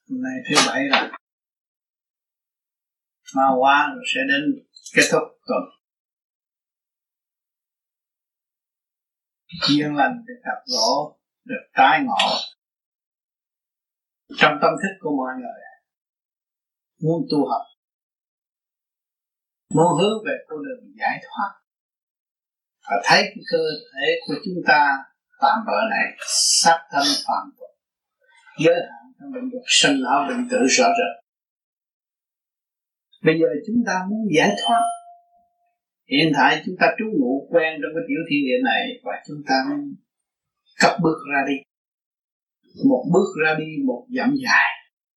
Hôm nay thứ bảy rồi, mau quá rồi sẽ đến kết thúc tuần. Duyên lành được gặp gỡ, được tái ngộ trong tâm thức của mọi người. Muốn tu học, muốn hướng về con đường giải thoát, và thấy cái cơ thể của chúng ta tạm bỡ này sát thân phạm tục, giới hạn trong bệnh dục sinh lão bệnh tử rõ rệt. Bây giờ chúng ta muốn giải thoát. Hiện tại chúng ta trú ngụ quen trong cái tiểu thiên địa này, và chúng ta muốn cất bước ra đi. Một bước ra đi, một dặm dài,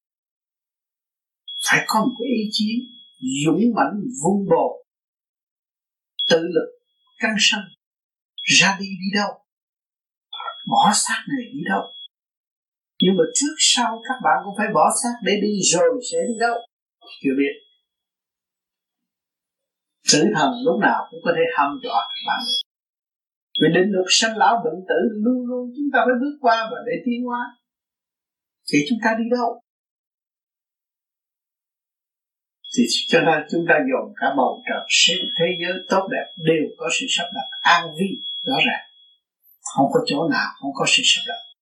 phải có một cái ý chí dũng mãnh vun bồi, tự lực căng sân. Ra đi đi đâu? Bỏ xác này đi đâu? Nhưng mà trước sau các bạn cũng phải bỏ xác để đi, rồi sẽ đi đâu? Chưa biết. Tử thần lúc nào cũng có thể hăm dọa các bạn. Vì định luật sanh lão bệnh tử luôn luôn chúng ta phải bước qua và để tiến hóa. Thì chúng ta đi đâu? Thì cho nên chúng ta dồn cả bầu trời, thế giới tốt đẹp đều có sự sắp đặt an vi rõ ràng. Không có chỗ nào không có sự sắp đặt.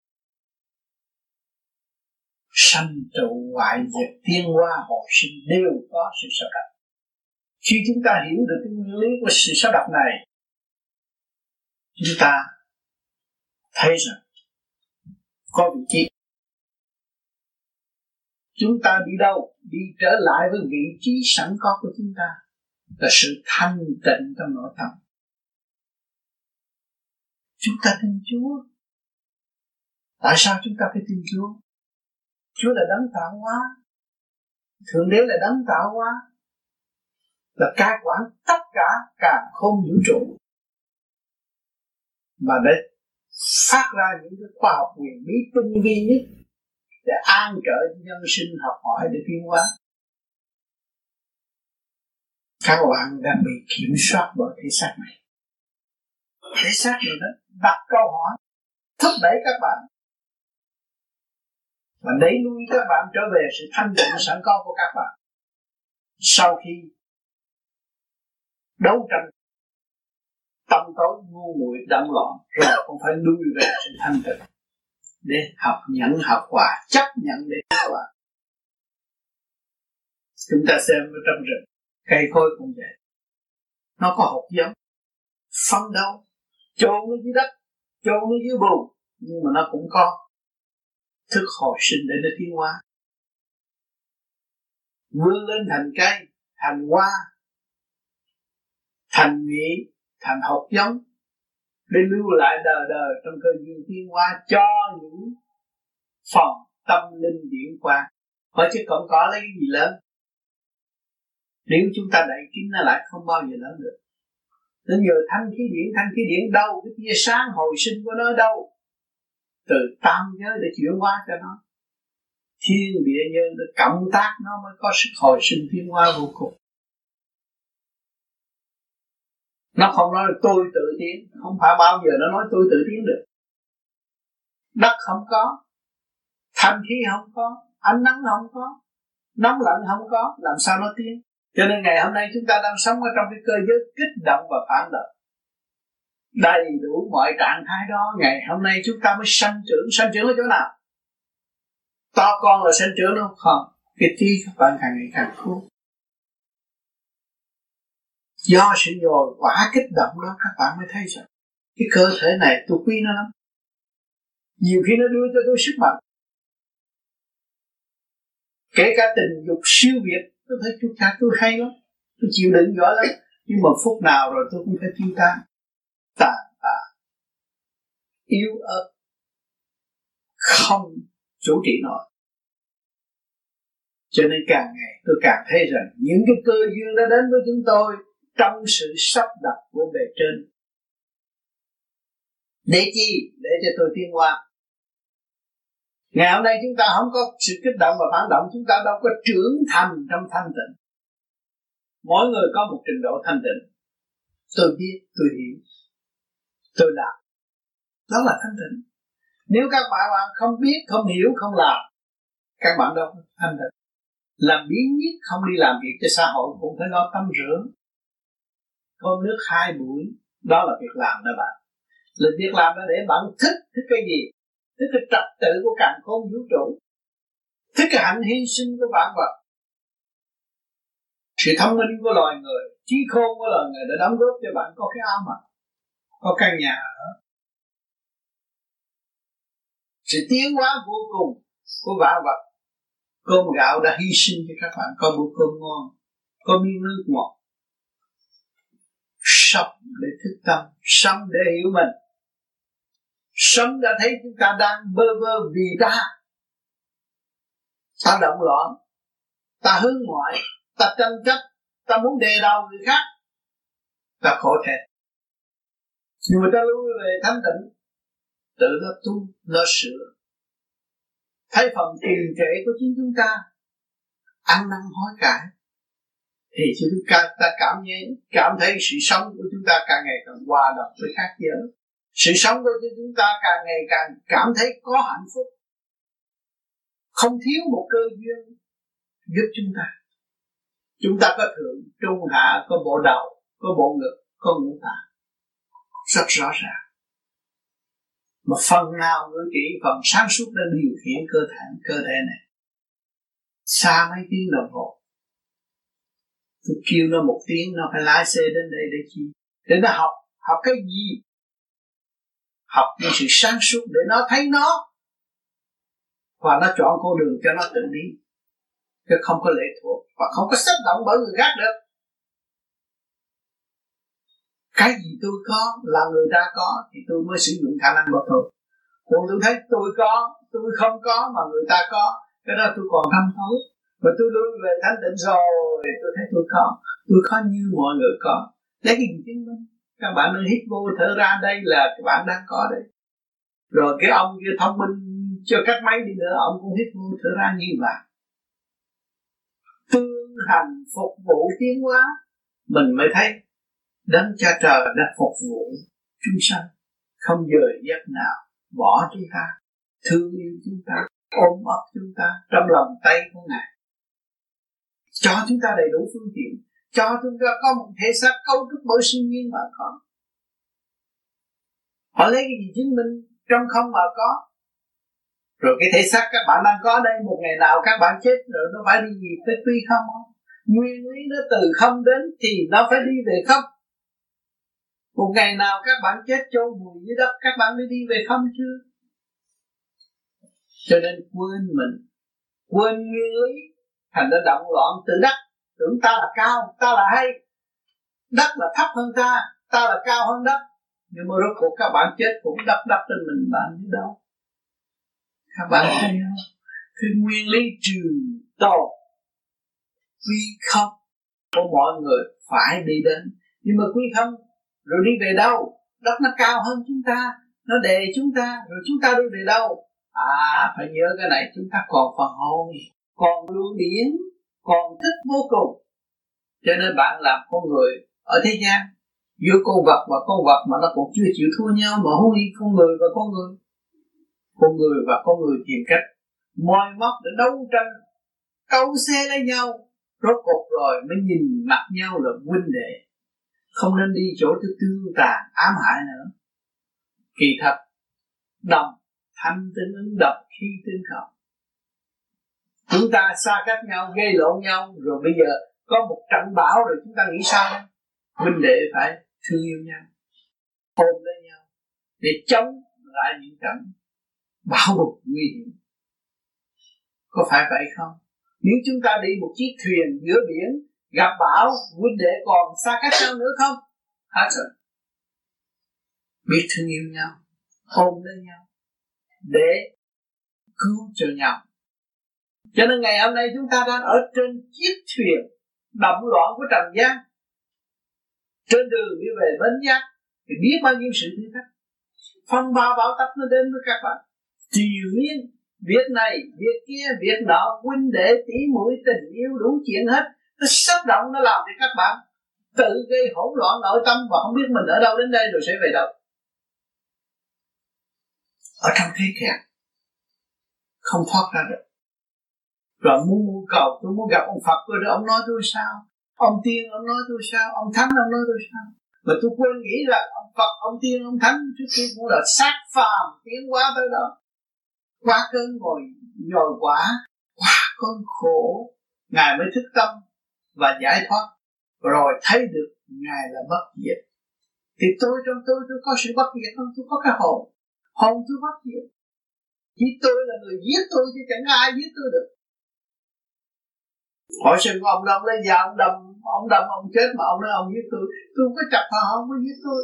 Sanh trụ hoại diệt tiến hóa hồi sinh đều có sự sắp đặt. Khi chúng ta hiểu được cái nguyên lý của sự sắp đặt này, chúng ta thấy rằng có vị trí. Chúng ta đi đâu? Đi trở lại với vị trí sẵn có của chúng ta, là sự thanh tịnh trong nội tâm. Chúng ta tin Chúa. Tại sao chúng ta phải tin Chúa? Chúa là đấng tạo hóa, Thượng Đế là đấng tạo hóa, là cai quản tất cả càn khôn vũ trụ, mà để phát ra những cái khoa học huyền bí tinh vi nhất để an trợ nhân sinh học hỏi để tiến hóa. Các bạn đang bị kiểm soát bởi thể xác này. Thể xác này nó đặt câu hỏi, thúc đẩy các bạn và đẩy lui các bạn trở về sự thanh tịnh sẵn có của các bạn. Sau khi đấu tranh tâm tối ngu muội đậm loạn, rồi cũng phải lui về sự thanh tịnh để học nhận học quả, chấp nhận để học quả. Chúng ta xem ở trong rừng, cây cối cũng vậy, nó có hột giống, phân đấu, chôn ở dưới đất, chôn ở dưới bùn, nhưng mà nó cũng có thức hồi sinh để nó tiến hóa, vươn lên thành cây, thành hoa, thành nhụy, thành hột giống, để lưu lại đời đời trong cơ duyên tiến hóa cho những phần tâm linh điển quang. Hỏi chứ còn có lấy cái gì lớn? Nếu chúng ta đậy kín nó lại không bao giờ lớn được. Nên giờ thanh khí điển đâu? Cái tia sáng hồi sinh của nó đâu? Từ tam giới để chuyển hóa cho nó. Thiên địa nhân để cộng tác nó mới có sức hồi sinh tiến hóa vô cùng. Nó không nói là tôi tự tiến, không phải bao giờ nó nói tôi tự tiến được. Đất không có, thanh khí không có, ánh nắng không có, nóng lạnh không có, làm sao nó tiến? Cho nên ngày hôm nay chúng ta đang sống ở trong cái cơ giới kích động và phản động, đầy đủ mọi trạng thái đó. Ngày hôm nay chúng ta mới sanh trưởng ở chỗ nào? To con là sanh trưởng đâu? Không, cái trí các bạn càng ngày càng khôn. Do sự nhồi quả kích động đó các bạn mới thấy rằng cái cơ thể này tôi quý nó lắm. Nhiều khi nó đưa cho tôi sức mạnh. Kể cả tình dục siêu việt, tôi thấy tôi hay lắm, tôi chịu đựng giỏi lắm. Nhưng mà phút nào rồi tôi cũng phải tiêu tan, tàn tạ, yếu ớt, không chủ trị nổi. Cho nên càng ngày tôi càng thấy rằng những cái cơ duyên đã đến với chúng tôi trong sự sắp đặt của bề trên. Để chi? Để cho tôi tiến hóa. Ngày hôm nay chúng ta không có sự kích động và phản động, chúng ta đâu có trưởng thành trong thanh tịnh. Mỗi người có một trình độ thanh tịnh. Tôi biết, tôi hiểu, tôi làm. Đó là thanh tịnh. Nếu các bạn không biết, không hiểu, không làm, các bạn đâu có thanh tịnh. Làm biến nhất không đi làm việc cho xã hội cũng phải lo tắm rửa, cơm nước 2 buổi, đó là việc làm đó bạn. Là việc làm đó để bạn thích cái gì? Thích cái trật tự của càn khôn vũ trụ, thích cái hạnh hy sinh của vạn vật. Sự thông minh của loài người, trí khôn của loài người đã đóng góp cho bạn có cái áo mặc, có căn nhà ở. Sự tiến hóa vô cùng của vạn vật. Cơm gạo đã hy sinh cho các bạn có bữa cơm ngon, có miếng nước ngọt. Sống để thức tâm, sống để hiểu mình. Sống đã thấy chúng ta đang bơ vơ vì ta động loạn, ta hướng ngoại, ta tranh chấp, ta muốn đè đầu người khác, ta khổ thể. Nhưng mà ta lui về thanh tịnh, tự nó tu, nó sửa. Thấy phần trì trệ của chính chúng ta, ăn năn hối cải, thì chúng ta cảm thấy sự sống của chúng ta càng ngày càng hòa đồng với khác giới. Sự sống của chúng ta càng ngày càng cảm thấy có hạnh phúc, không thiếu một cơ duyên giúp chúng ta. Chúng ta có thượng, trung, hạ, có bộ đầu, có bộ ngực, có ngũ tạng, rất rõ ràng. Mà phần nào ngữ trị, phần sáng suốt đã điều khiển cơ thể này. Xa mấy tiếng đồng hồ, tôi kêu nó 1 tiếng, nó phải lái xe đến đây để chi? Để nó học cái gì? Học những sự sáng suốt để nó thấy nó, và nó chọn con đường cho nó tự đi, chứ không có lệ thuộc và không có xếp động bởi người khác được. Cái gì tôi có là người ta có thì tôi mới sử dụng khả năng của tôi. Còn tôi thấy tôi có, tôi không có mà người ta có, cái đó tôi còn thâm thấu. Mà tôi lui về thanh tịnh rồi tôi thấy tôi có như mọi người có. Lấy cái gì chứng minh? Các bạn nên hít vô thở ra, đây là các bạn đang có đây. Rồi cái ông kia thông minh cho các máy đi nữa, ông cũng hít vô thở ra như vậy. Tương hành phục vụ tiến hóa, mình mới thấy Đấng Cha Trời đã phục vụ chúng sanh, không dời giấc nào bỏ chúng ta, thương yêu chúng ta, ôm ấp chúng ta trong lòng tay của Ngài, cho chúng ta đầy đủ phương tiện, cho chúng ta có một thể xác cấu trúc bởi siêu nhiên mà có. Họ lấy cái gì chứng minh trong không mà có? Rồi cái thể xác các bạn đang có đây, một ngày nào các bạn chết rồi nó phải đi gì tới tuy không? Nguyên lý nó từ không đến thì nó phải đi về không. Một ngày nào các bạn chết chôn vùi dưới đất, các bạn mới đi về không chưa? Cho nên quên mình, quên nguyên lý, thành ra động loạn tự đắc, tưởng ta là cao, ta là hay, đất là thấp hơn ta là cao hơn đất. Nhưng mà rốt cuộc các bạn chết cũng đắp trên mình bạn như đâu. Các bạn thấy không? Cái nguyên lý trừ tồn quy không của mọi người phải đi đến. Nhưng mà quy không rồi đi về đâu? Đất nó cao hơn chúng ta, nó đè chúng ta, rồi chúng ta đi về đâu? Phải nhớ cái này, chúng ta còn phần hồn, còn luồng điển, còn thức vô cùng. Cho nên bạn làm con người ở thế gian, giữa con vật và con vật mà nó còn chưa chịu thua nhau, mà huống chi con người và con người. Con người và con người tìm cách moi móc để đấu tranh, câu xe lấy nhau, rốt cuộc rồi mới nhìn mặt nhau là huynh đệ. Không nên đi chỗ thứ tương tàn ám hại nữa. Kỳ thật đồng thanh tương ứng độc khi tương khẩu. Chúng ta xa cách nhau, gây lộn nhau, rồi bây giờ có một trận bão rồi chúng ta nghĩ sao đây? Huynh đệ phải thương yêu nhau, ôm lấy nhau để chống lại những trận bão bùng nguy hiểm. Có phải vậy không? Nếu chúng ta đi một chiếc thuyền giữa biển, gặp bão, huynh đệ còn xa cách nhau nữa không? Hết rồi. Biết thương yêu nhau, ôm lấy nhau để cứu cho nhau. Cho nên ngày hôm nay chúng ta đang ở trên chiếc thuyền động loạn của trần gian, trên đường đi về bến giác, thì biết bao nhiêu sự thử thách, phong ba bão táp nó đến với các bạn. Triền miên, việc này, việc kia, việc nọ, huynh đệ tỷ muội tình yêu đủ chuyện hết. Nó sắp động, nó làm cho các bạn tự gây hỗn loạn nội tâm và không biết mình ở đâu đến đây rồi sẽ về đâu. Ở trong thế kẹt, không thoát ra được. Rồi muốn cầu, tôi muốn gặp ông Phật rồi ông nói tôi sao, ông Tiên ông nói tôi sao, ông Thánh ông nói tôi sao. Mà tôi quên nghĩ là ông Phật, ông Tiên, ông Thánh trước kia cũng là sát phàm tiến hóa tới đó, qua cơn nhồi quả, qua cơn khổ, Ngài mới thức tâm và giải thoát, rồi thấy được Ngài là bất diệt. Thì trong tôi có sự bất diệt không? Tôi có cái hồn tôi bất diệt. Chỉ tôi là người giết tôi chứ chẳng ai giết tôi được. Hỏi xem ông đâu lấy dao ông đâm ông chết mà ông nói ông giết tôi không có chặt họ, không có giết tôi.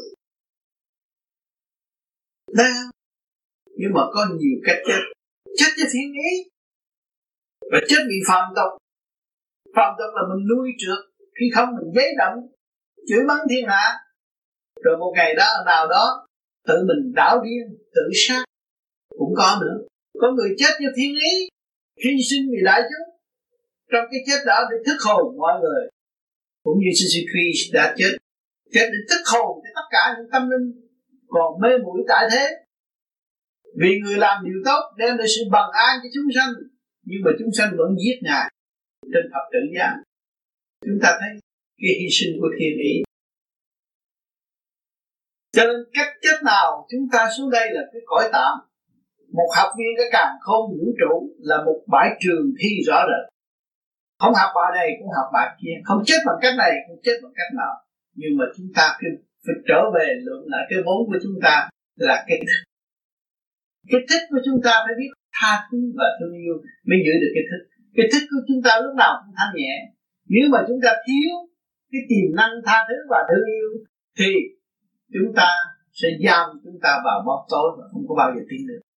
Đấy. Nhưng mà có nhiều cách chết. Chết cho thiên ý, và chết vì phạm tục. Phạm tục là mình nuôi trượt, khi không mình giấy động, chửi mắng thiên hạ. Rồi một ngày nào đó tự mình đảo điên, tự sát cũng có nữa. Có người chết cho thiên ý, hy sinh vì đại chúng. Trong cái chết đó để thức hồn mọi người, cũng như Jesus Christ đã chết để thức hồn cho tất cả những tâm linh còn mê muội tại thế. Vì người làm điều tốt đem lại sự bằng an cho chúng sanh, nhưng mà chúng sanh vẫn giết Ngài trên thập tự giá. Chúng ta thấy cái hy sinh của thiên ý. Cho nên cách chết nào chúng ta xuống đây là cái cõi tạm. Một học viên cái càn khôn vũ trụ là một bãi trường thi rõ rệt. Không học bài này cũng học bài kia, không chết bằng cách này cũng chết bằng cách nào. Nhưng mà chúng ta phải trở về lượng lại cái vốn của chúng ta là cái thích. Cái thích của chúng ta phải biết tha thứ và thương yêu mới giữ được cái thích. Cái thích của chúng ta lúc nào cũng thanh nhẹ. Nếu mà chúng ta thiếu cái tiềm năng tha thứ và thương yêu thì chúng ta sẽ giam chúng ta vào bóng tối và không có bao giờ tiến được.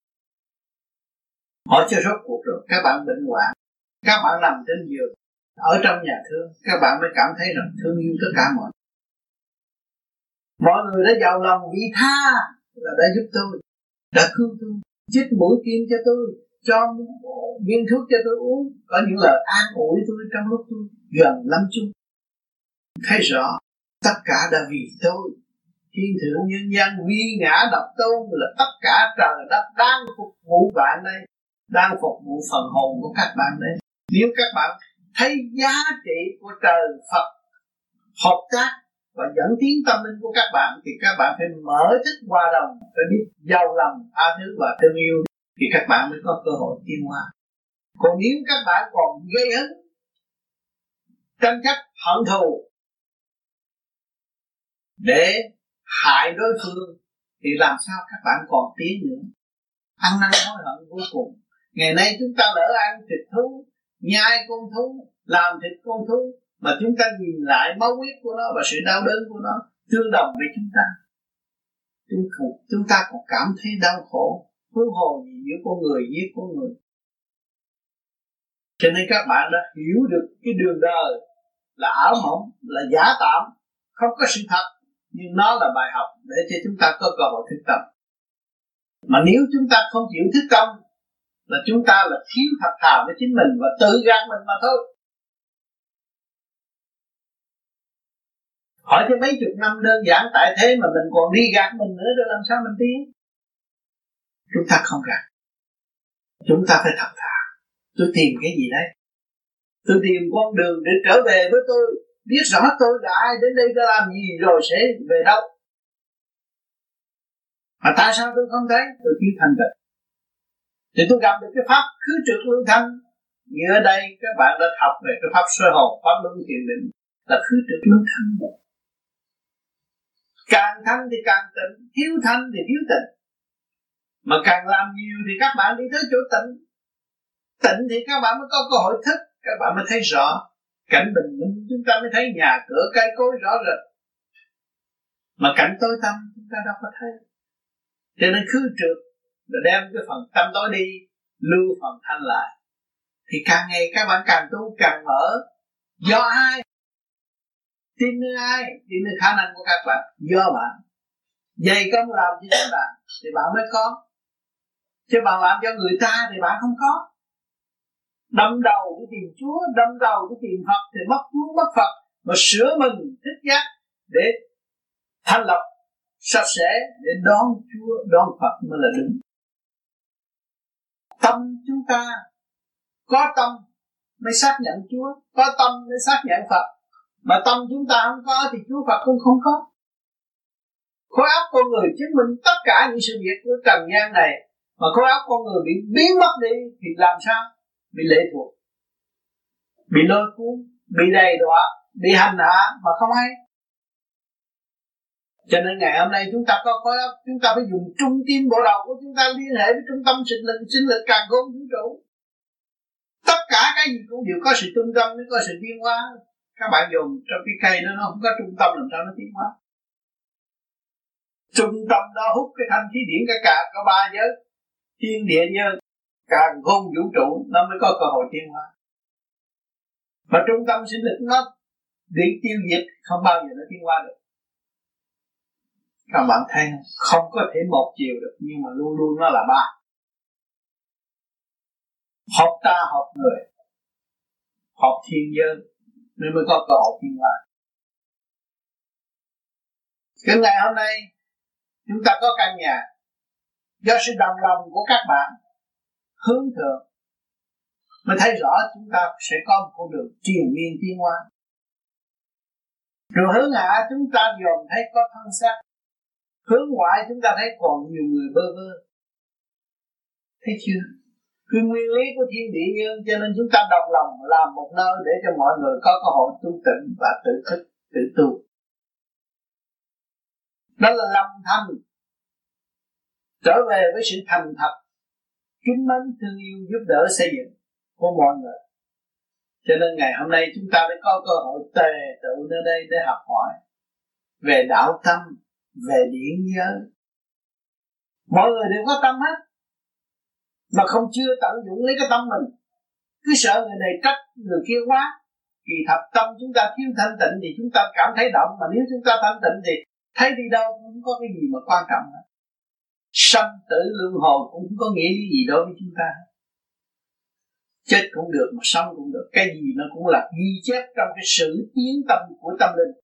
Hỏi cho rốt cuộc rồi, các bạn bệnh hoạn, các bạn nằm trên giường ở trong nhà thương, các bạn mới cảm thấy rằng thương yêu tất cả mọi người đã giàu lòng vị tha là đã giúp tôi, đã cứu tôi, chích mũi kim cho tôi, cho viên thuốc cho tôi uống, có những lời an ủi tôi trong lúc tôi gần lâm chung. Thấy rõ tất cả đã vì tôi. Thiên thượng nhân gian vi ngã độc tôn là tất cả trời đất đang phục vụ bạn đây, đang phục vụ phần hồn của các bạn đây. Nếu các bạn thấy giá trị của trời Phật hợp tác và dẫn tiến tâm linh của các bạn thì các bạn phải mở thức hòa đồng, phải biết giàu lòng tha thứ và thương yêu thì các bạn mới có cơ hội tiến hóa. Còn nếu các bạn còn gây hấn, tranh chấp, hận thù để hại đối phương thì làm sao các bạn còn tiến nữa. Ăn năn hối hận vô cùng. Ngày nay chúng ta lỡ ăn thịt thú, nhai con thú, làm thịt con thú, mà chúng ta nhìn lại máu huyết của nó và sự đau đớn của nó tương đồng với chúng ta. Chúng ta còn cảm thấy đau khổ, huống hồ gì giữa con người giết con người. Cho nên các bạn đã hiểu được cái đường đời là ảo mộng, là giả tạm, không có sự thật, nhưng nó là bài học để cho chúng ta có cơ hội thức tâm. Mà nếu chúng ta không chịu thức tâm là chúng ta là thiếu thật thà với chính mình và tự gạt mình mà thôi. Hỏi cho mấy chục năm đơn giản tại thế mà mình còn đi gạt mình nữa rồi làm sao mình tiến? Chúng ta không gạt. Chúng ta phải thật thà. Tôi tìm cái gì đấy? Tôi tìm con đường để trở về với tôi, biết rõ tôi là ai, đến đây đã làm gì rồi sẽ về đâu. Mà tại sao tôi không thấy? Tôi thiếu thành tựu. Thì tôi gặp được cái pháp khứ trực lưu thanh. Như ở đây các bạn đã học về cái pháp soi hồn, pháp luân thiền định là khứ trực lưu thanh. Càng thanh thì càng tịnh, thiếu thanh thì thiếu tịnh. Mà càng làm nhiều thì các bạn đi tới chỗ tịnh. Tịnh thì các bạn mới có cơ hội thức, các bạn mới thấy rõ cảnh bình minh, chúng ta mới thấy nhà cửa cây cối rõ rệt. Mà cảnh tối tăm chúng ta đâu có thấy. Cho nên khứ trực là đem cái phần tâm tối đi, lưu phần thanh lại. Thì càng ngày các bạn càng tu càng mở. Do ai? Tìm nơi ai? Tìm nơi khả năng của các bạn. Do bạn. Dày công làm cho chính bạn thì bạn mới có. Chứ bạn làm cho người ta thì bạn không có. Đâm đầu cái tìm Chúa, đâm đầu cái tìm Phật thì mất Chúa mất Phật. Mà sửa mình thích giác để thanh lọc sạch sẽ để đón Chúa, đón Phật mới là đúng. Tâm chúng ta Có tâm mới xác nhận Chúa, có tâm mới xác nhận Phật. Mà tâm chúng ta không có thì Chúa Phật cũng không có. Khối óc con người chứng minh tất cả những sự việc của trần gian này. Mà khối óc con người bị biến mất đi thì làm sao? Bị lệ thuộc, bị lôi cuốn, bị đầy đọa, bị hành hạ mà không hay. Cho nên ngày hôm nay chúng ta có khối óc, chúng ta phải dùng trung tim bộ đầu của chúng ta liên hệ với trung tâm sinh lực càn khôn vũ trụ. Tất cả cái gì cũng đều có sự trung tâm mới có sự tiến hóa. Các bạn dùng trong cái cây nó không có trung tâm làm sao nó tiến hóa. Trung tâm đó hút cái thanh khí điển cả có ba giới, thiên địa giới, càn khôn vũ trụ, nó mới có cơ hội tiến hóa. Mà trung tâm sinh lực nó bị tiêu diệt không bao giờ nó tiến hóa được. Các bạn thấy không có thể một chiều được, nhưng mà luôn luôn nó là ba. Học ta học người, học thiên giới nên mới có cơ hội tiến hóa. Cái ngày hôm nay chúng ta có căn nhà, do sự đồng lòng của các bạn hướng thượng mới thấy rõ chúng ta sẽ có một con đường triền miên tiến hóa. Rồi hướng hạ chúng ta dòm thấy có thân xác, hướng ngoại chúng ta thấy còn nhiều người bơ vơ. Thấy chưa? Cái nguyên lý của thiên địa nhân, cho nên chúng ta đồng lòng làm một nơi để cho mọi người có cơ hội tu tịnh và tự thức, tự tu. Đó là lòng thành trở về với sự thành thật, kính mến thương yêu giúp đỡ xây dựng của mọi người. Cho nên ngày hôm nay chúng ta mới có cơ hội tề tựu nơi đây để học hỏi về đạo tâm, về điển giới. Mọi người đều có tâm hết, mà không chưa tận dụng lấy cái tâm mình, cứ sợ người này trách người kia quá. Kỳ thật tâm chúng ta thiếu thanh tịnh thì chúng ta cảm thấy động, mà nếu chúng ta thanh tịnh thì thấy đi đâu cũng không có cái gì mà quan trọng hết. Sanh tử luân hồi cũng không có nghĩa gì đối với chúng ta. Chết cũng được mà sống cũng được, cái gì nó cũng là ghi chép trong cái sự tiến tâm của tâm linh.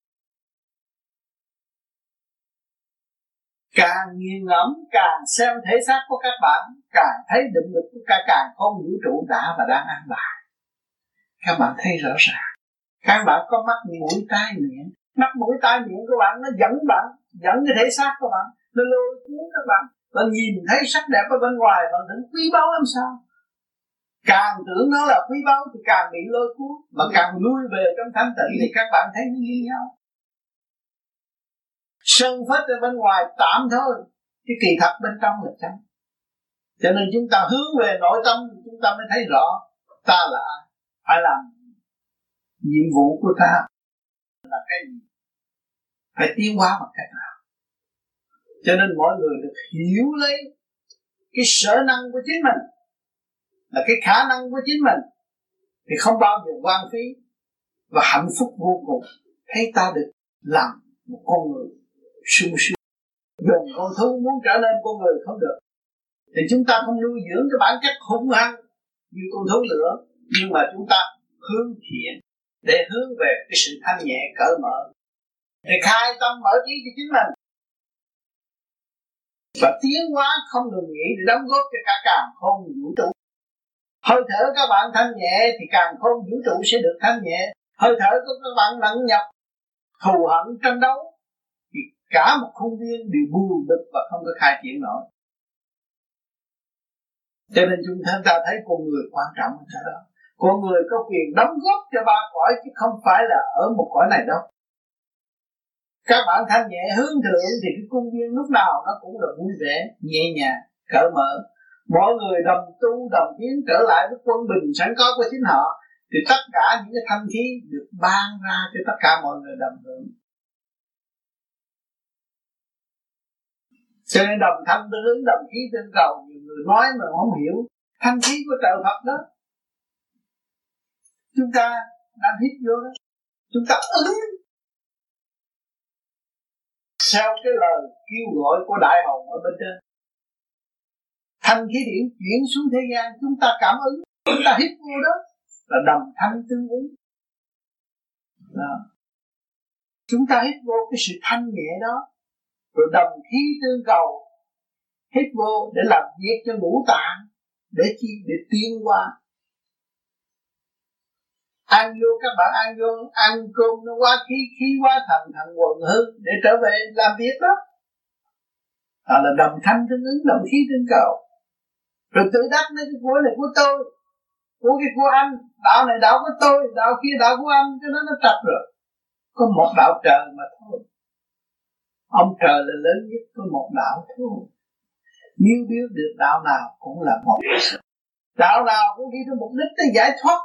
Càng nghiền ngẫm, càng xem thể xác của các bạn, càng thấy định lực của cả càng không vũ trụ đã và đang an bài. Các bạn thấy rõ ràng. Các bạn có mắt mũi tai miệng, mắt mũi tai miệng của bạn nó dẫn bạn, dẫn cái thể xác của bạn, nó lôi cuốn các bạn. Bạn nhìn thấy sắc đẹp ở bên ngoài, bạn tưởng quý báu làm sao? Càng tưởng nó là quý báu thì càng bị lôi cuốn, mà càng lui về trong thanh tịnh thì các bạn thấy nó như nhau. Sơn phết ở bên ngoài tạm thôi, cái kỳ thật bên trong là chân. Cho nên chúng ta hướng về nội tâm, chúng ta mới thấy rõ ta là ai, phải làm nhiệm vụ của ta là cái gì, phải tiến hóa bằng cách nào. Cho nên mọi người được hiểu lấy cái sở năng của chính mình, là cái khả năng của chính mình, thì không bao giờ hoang phí, và hạnh phúc vô cùng. Thấy ta được làm một con người sung sướng. Dùng con thú muốn trở nên con người không được, thì chúng ta không nuôi dưỡng cái bản chất hung hăng như con thú nữa, nhưng mà chúng ta hướng thiện để hướng về cái sự thanh nhẹ cởi mở, để khai tâm mở trí cho chính mình, và tiến hóa không ngừng nghỉ để đóng góp cho cả càn khôn vũ trụ. Hơi thở các bạn thanh nhẹ thì càn khôn vũ trụ sẽ được thanh nhẹ. Hơi thở của các bạn nặng nhọc, thù hận tranh đấu, thì cả một khuôn viên đều buồn bực và không có khai triển nổi. Cho nên chúng ta thấy con người quan trọng hơn cả đó. Con người có quyền đóng góp cho ba cõi, chứ không phải là ở một cõi này đâu. Các bạn thanh nhẹ hướng thượng thì cái khuôn viên lúc nào nó cũng là vui vẻ, nhẹ nhàng, cởi mở. Mọi người đồng tu đồng tiến trở lại với quân bình sẵn có của chính họ, thì tất cả những cái thanh khí được ban ra cho tất cả mọi người đồng hưởng. Cho nên đồng thanh tương ứng, đồng khí tương cầu. Nhiều người nói mà không hiểu thanh khí của trời Phật đó, chúng ta đang hít vô đó, chúng ta ứng theo cái lời kêu gọi của đại hồn ở bên trên. Thanh khí điển chuyển xuống thế gian, chúng ta cảm ứng, chúng ta hít vô đó là đồng thanh tương ứng đó. Chúng ta hít vô cái sự thanh nhẹ đó, rồi đồng khí tương cầu, hít vô để làm việc cho ngũ tạng, để chi? Để tiến qua. Ăn vô các bạn ăn vô, ăn cơm nó quá khí, khí quá thần, thần quần hư để trở về làm việc đó. Đó là đồng thanh tương ứng, đồng khí tương cầu. Rồi tự đắc lấy cái của này của tôi, của cái của anh, đạo này đạo của tôi, đạo kia đạo của anh, cho nó trật rồi. Có một đạo trời mà thôi. Ông trời là lớn nhất, có một đạo thôi. Nếu biết được đạo nào cũng là một. Đạo nào cũng đi tới mục đích tới giải thoát,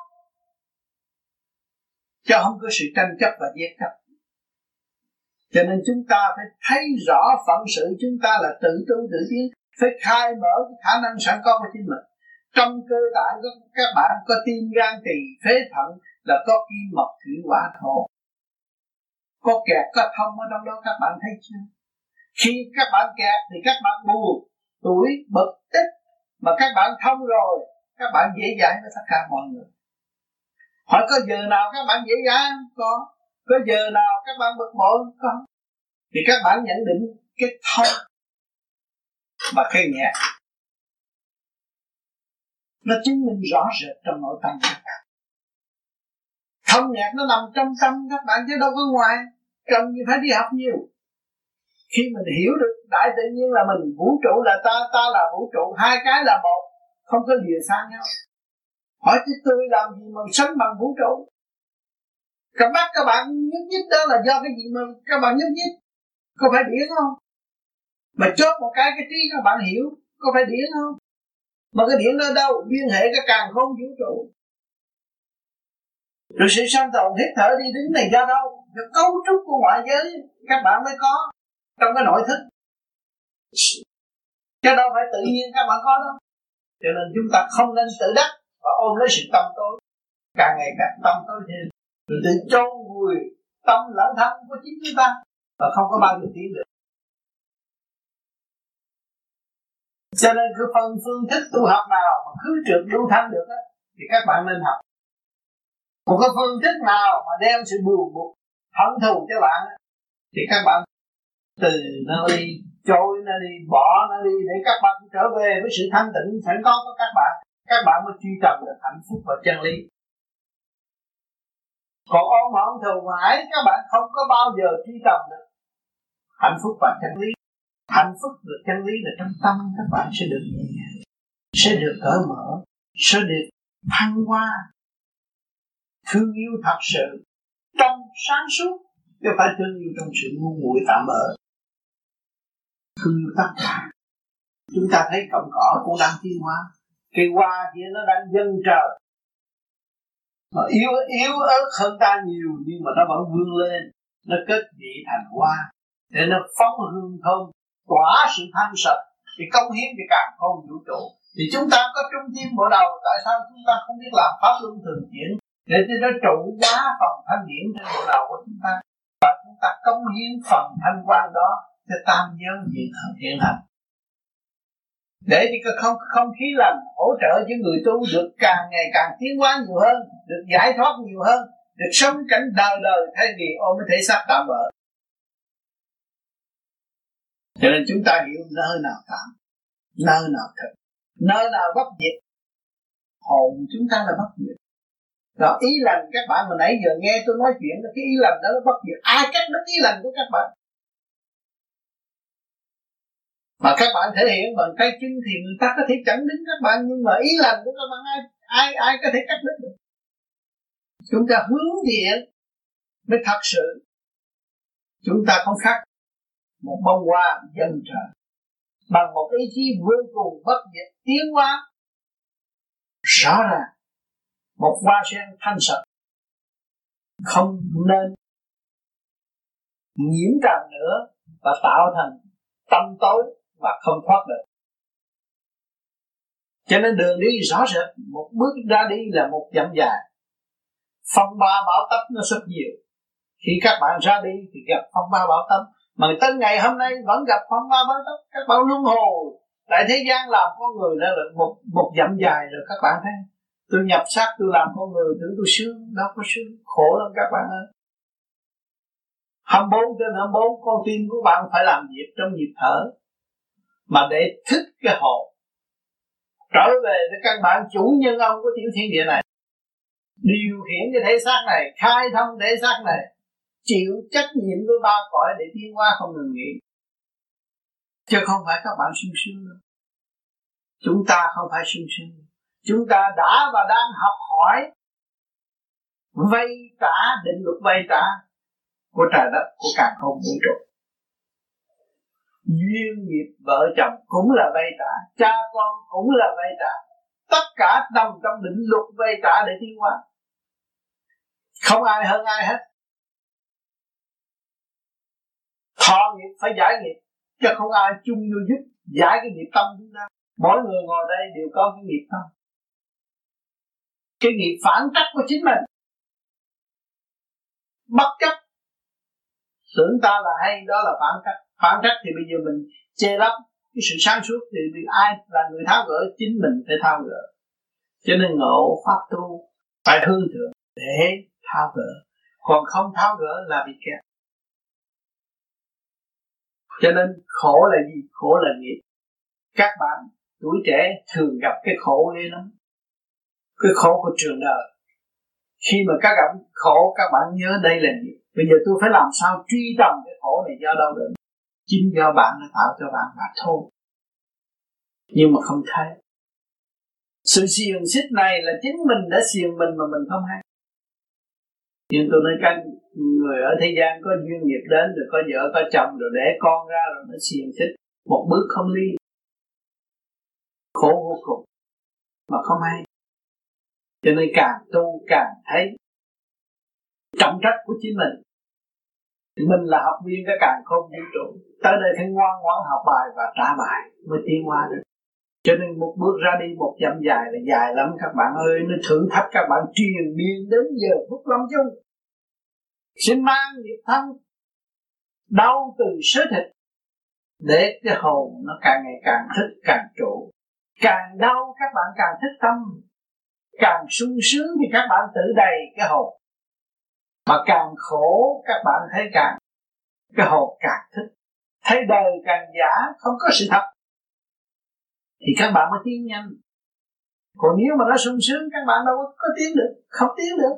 chứ không có sự tranh chấp và giết chấp. Cho nên chúng ta phải thấy rõ phận sự chúng ta là tự tu tự tiến, phải khai mở cái khả năng sẵn có của chính mình. Trong cơ tạng của các bạn có tim, gan, tỳ, phế thận là có kim, mộc, thủy, hỏa, thổ. Có kẹt, có thông ở trong đó, các bạn thấy chưa? Khi các bạn kẹt thì các bạn buồn, tuổi, bực, tích. Mà các bạn thông rồi, các bạn dễ dãi với tất cả mọi người. Hỏi có giờ nào các bạn dễ dãi không? Có giờ nào các bạn bực bội không? Có. Thì các bạn nhận định cái thông và cái nhẹ, nó chứng minh rõ rệt trong nội tâm các bạn. Thông nhạc nó nằm trong tâm các bạn chứ đâu có ngoài. Cần gì phải đi học nhiều. Khi mình hiểu được đại tự nhiên là mình, vũ trụ là ta, ta là vũ trụ, hai cái là một, không có lìa xa nhau. Hỏi chứ tôi làm gì mà sánh bằng vũ trụ? Các bác các bạn nhúc nhích đó là do cái gì mà các bạn nhúc nhích? Có phải điển không? Mà chốt một cái trí các bạn hiểu, có phải điển không? Mà cái điển ở đâu? Liên hệ cái càn khôn vũ trụ. Rồi sự sanh tồn hít thở đi đứng này do đâu? Do cấu trúc của ngoại giới các bạn mới có trong cái nội thức, chứ đâu phải tự nhiên các bạn có đâu. Cho nên chúng ta không nên tự đắc và ôm lấy sự tâm tối, càng ngày càng tâm tối thêm, rồi tự chôn vùi tâm lẫn thân của chính chúng ta và không có bao giờ tiến được. Cho nên cái phần phương thức tu học nào mà khứ trượt lưu thanh được á, thì các bạn nên học. Một cái phương thức nào mà đem sự buồn bực hận thù cho bạn á, thì các bạn từ nó đi, trôi nó đi, bỏ nó đi, để các bạn trở về với sự thanh tịnh sẵn có của các bạn. Các bạn mới truy tầm được hạnh phúc và chân lý. Còn ôm hận thù mãi, các bạn không có bao giờ truy tầm được hạnh phúc và chân lý. Hạnh phúc và chân lý là trong tâm các bạn sẽ được nhẹ nhàng, sẽ được cởi mở, sẽ được thăng hoa, thương yêu thật sự, trong sáng suốt, chứ phải thương yêu trong sự ngu muội tạm bợ. Thương yêu tất cả. Chúng ta thấy cọng cỏ cũng đang tiến hóa, cây hoa kia nó đang dâng trời, mà yếu ớt hơn ta nhiều, nhưng mà nó vẫn vươn lên, nó kết vị thành hoa, để nó phóng hương thơm, tỏa sự thanh sạch, thì công hiến cho cả không vũ trụ. Thì chúng ta có trung tim bộ đầu, tại sao chúng ta không biết làm pháp luân thường chuyển để cho nó trụ hóa phần thanh điển trên bộ đầu của chúng ta, và chúng ta công hiến phần thanh quan đó cho tam giới hiện hành, để cho không khí lành hỗ trợ cho người tu được càng ngày càng tiến hóa nhiều hơn, được giải thoát nhiều hơn, được sống cảnh đời đời thay vì ôm cái thể xác tạm bợ. Cho nên chúng ta hiểu nơi nào tạm, nơi nào thật, nơi nào bất diệt. Hồn chúng ta là bất diệt. Rồi ý lành các bạn hồi nãy giờ nghe tôi nói chuyện, cái ý lành đó nó bất diệt. Ai cắt đứt ý lành của các bạn? Mà các bạn thể hiện bằng tay chân thì người ta có thể chặn đứng các bạn, nhưng mà ý lành của các bạn ai có thể cắt đứt được. Chúng ta hướng thiện mới thật sự. Chúng ta không khác một bông hoa dâng trời, bằng một ý chí vô cùng bất diệt tiến hóa. Rõ ràng một hoa sen thanh sạch, không nên nhiễm trần nữa và tạo thành tâm tối và không thoát được. Cho nên đường đi rõ rệt, một bước ra đi là một dặm dài. Phong ba bão táp nó rất nhiều. Khi các bạn ra đi thì gặp phong ba bão táp, mà tới ngày hôm nay vẫn gặp phong ba bão táp. Các bạn luân hồi tại thế gian làm con người đó là một dặm dài rồi. Các bạn thấy tôi nhập xác tôi làm con người, tôi sướng, đâu có sướng, khổ lắm các bạn ơi. 24/24 con tim của bạn phải làm việc trong nhịp thở, mà để thức cái hồn trở về với căn bản chủ nhân ông của tiểu thiên địa này. điều khiển cái thể xác này, khai thông thể xác này, chịu trách nhiệm với ba cõi để tiến hóa không ngừng nghỉ, chứ không phải các bạn sung sướng đâu. Chúng ta không phải sung sướng, chúng ta đã và đang học hỏi vay trả định luật vay trả của trời đất, của càn khôn vũ trụ. Duyên nghiệp vợ chồng cũng là vay trả, cha con cũng là vay trả, tất cả nằm trong định luật vay trả để tiến hóa, không ai hơn ai hết. Thọ nghiệp phải giải nghiệp, chứ không ai chung vô giúp giải cái nghiệp tâm chúng ta. Mỗi người ngồi đây đều có cái nghiệp tâm, cái nghiệp phản trắc của chính mình. Bất chấp tưởng ta là hay, đó là phản trắc. Phản trắc thì bây giờ mình che lấp cái sự sáng suốt, thì vì ai là người tháo gỡ? Chính mình phải tháo gỡ. Cho nên ngộ pháp tu phải hướng thượng để tháo gỡ, còn không tháo gỡ là bị kẹt. Cho nên khổ là gì? Khổ là nghiệp. Các bạn tuổi trẻ thường gặp cái khổ ghê lắm, cái khổ của trường đời. Khi mà các gặp khổ, các bạn nhớ đây là nghiệp. Bây giờ tôi phải làm sao truy tầm cái khổ này do đâu đến? Chính do bạn đã tạo cho bạn mà thôi. Nhưng mà không thấy. Sự xiềng xích này là chính mình đã xiềng mình mà mình không hay. Nhưng tôi nói các người ở thế gian có duyên nghiệp đến, rồi có vợ có chồng, rồi đẻ con ra, rồi nó xiềng xích một bước không ly, khổ vô cùng mà không hay. Cho nên càng tu càng thấy trọng trách của chính mình. Mình là học viên cái càn khôn vũ trụ, tới đây phải ngoan ngoãn học bài và trả bài mới tiến hóa được. Cho nên một bước ra đi một dặm dài là dài lắm các bạn ơi. Nó thử thách các bạn truyền miên đến giờ phút lâm chung, xin mang nghiệp thân đau từ sớ thịt, để cái hồn nó càng ngày càng thích càng trụ. Càng đau các bạn càng thích tâm, càng sung sướng thì các bạn tự đầy cái hồn. Mà càng khổ các bạn thấy càng cái hồn càng thích. Thấy đời càng giả, không có sự thật, thì các bạn mới tiến nhanh. Còn nếu mà nó sung sướng, các bạn đâu có tiến được, không tiến được.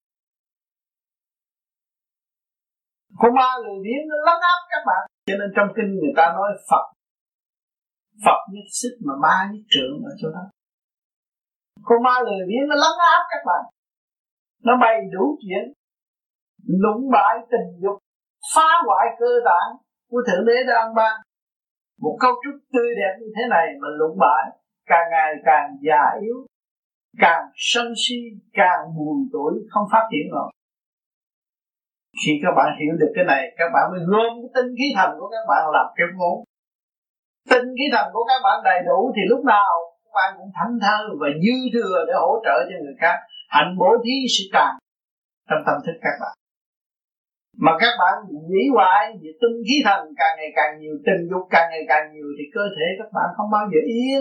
Con ma lười biếng nó lấn áp các bạn. Cho nên trong kinh người ta nói Phật nhất xích mà ma nhất trượng ở chỗ đó. Con ma lười biếng nó lấn áp các bạn, nó bày đủ chuyện, lũng bại tình dục, phá hoại cơ bản của Thượng Đế đã ăn ban. Một cấu trúc tươi đẹp như thế này mà lũng bại, càng ngày càng già yếu, càng sân si, càng buồn tuổi, không phát triển nổi. Khi các bạn hiểu được cái này, các bạn mới gom cái tinh khí thần của các bạn làm cái vốn. Tinh khí thần của các bạn đầy đủ thì lúc nào các bạn cũng thảnh thơi và dư thừa để hỗ trợ cho người khác. Hạnh bố thí sẽ tràn trong tâm thức các bạn. Mà các bạn nghĩ hoài về tinh khí thần càng ngày càng nhiều, tình dục càng ngày càng nhiều, thì cơ thể các bạn không bao giờ yên,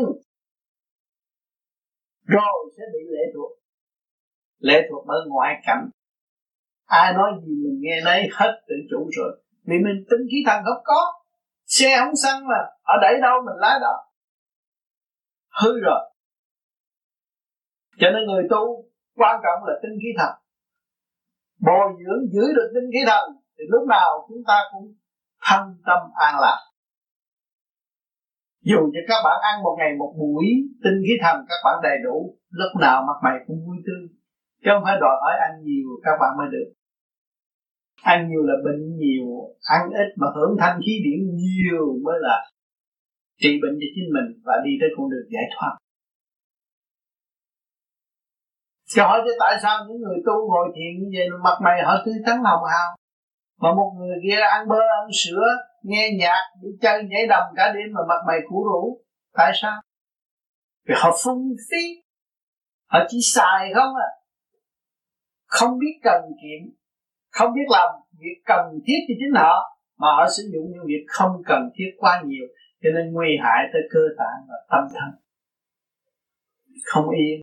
rồi sẽ bị lệ thuộc bởi ngoại cảnh. Ai nói gì mình nghe nấy hết tự chủ rồi, vì mình tinh khí thần không có. Xe không xăng mà ở đẩy đâu mình lái đó, hư rồi. Cho nên người tu quan trọng là tinh khí thần, bồi dưỡng giữ được tinh khí thần thì lúc nào chúng ta cũng thân tâm an lạc. Dù cho các bạn ăn một ngày một buổi, tinh khí thần các bạn đầy đủ, lúc nào mặt mày cũng vui tươi, chứ không phải đòi hỏi ăn nhiều các bạn mới được. Ăn nhiều là bệnh nhiều, ăn ít mà hưởng thanh khí điển nhiều mới là trị bệnh cho chính mình và đi tới con đường giải thoát. Cho hỏi chứ tại sao những người tu ngồi thiền như vậy mặt mày họ tươi tắn hồng hào, mà một người kia ăn bơ ăn sữa, nghe nhạc, đi chơi nhảy đầm cả đêm mà mặt mày cũ rũ? Tại sao? Vì họ phung phí, họ chỉ xài không à, không biết cần kiệm, không biết làm việc cần thiết cho chính họ, mà họ sử dụng những việc không cần thiết quá nhiều, cho nên nguy hại tới cơ tạng và tâm thân, không yên.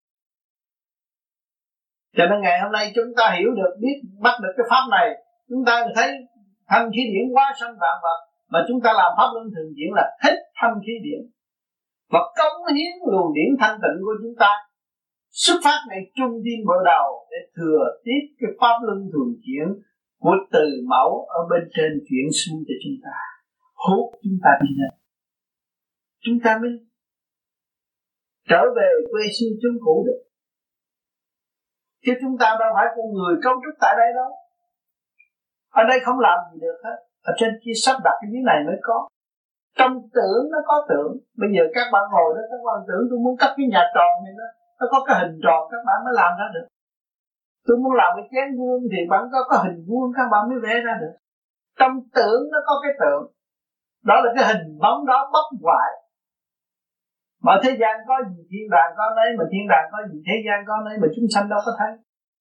Cho nên ngày hôm nay chúng ta hiểu được, biết bắt được cái pháp này, chúng ta thấy thanh khí điển quá sanh vạn vật, mà chúng ta làm pháp luân thường chuyển là hít thanh khí điển và cống hiến luồng điển thanh tịnh của chúng ta xuất phát ngay trung tim bộ đầu để thừa tiếp cái pháp luân thường chuyển của từ mẫu ở bên trên chuyển xuống cho chúng ta, hút chúng ta đi lên, chúng ta mới trở về quê xưa chốn cũ được. Chứ chúng ta đâu phải con người cấu trúc tại đây đâu. Ở đây không làm gì được hết. Ở trên kia sắp đặt cái dưới này mới có. Trong tưởng nó có tưởng. Bây giờ các bạn ngồi đó, các bạn tưởng tôi muốn cắt cái nhà tròn này đó, nó có cái hình tròn các bạn mới làm ra được. Tôi muốn làm cái chén vuông thì bạn có hình vuông các bạn mới vẽ ra được. Trong tưởng nó có cái tượng. Đó là cái hình bóng đó bất hoại. Mà thế gian có gì thiên đàng có nấy, mà thiên đàng có gì thế gian có nấy, mà chúng sanh đâu có thấy.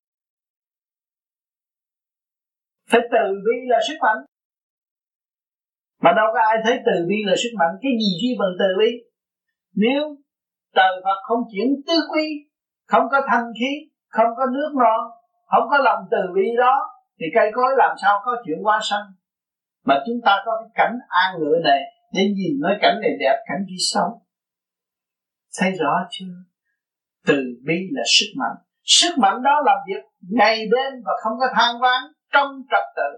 Phải từ bi là sức mạnh. Mà đâu có ai thấy từ bi là sức mạnh. Cái gì khi bằng từ bi? Nếu trời Phật không chuyển tứ quy, không có thanh khí, không có nước non, không có lòng từ bi đó, thì cây cối làm sao có chuyện hóa sanh. Mà chúng ta có cái cảnh an ngựa này để nhìn nói cảnh này đẹp, cảnh kia xấu. Thấy rõ chưa? Từ bi là sức mạnh. Sức mạnh đó làm việc ngày đêm và không có than vãn, trong trật tự.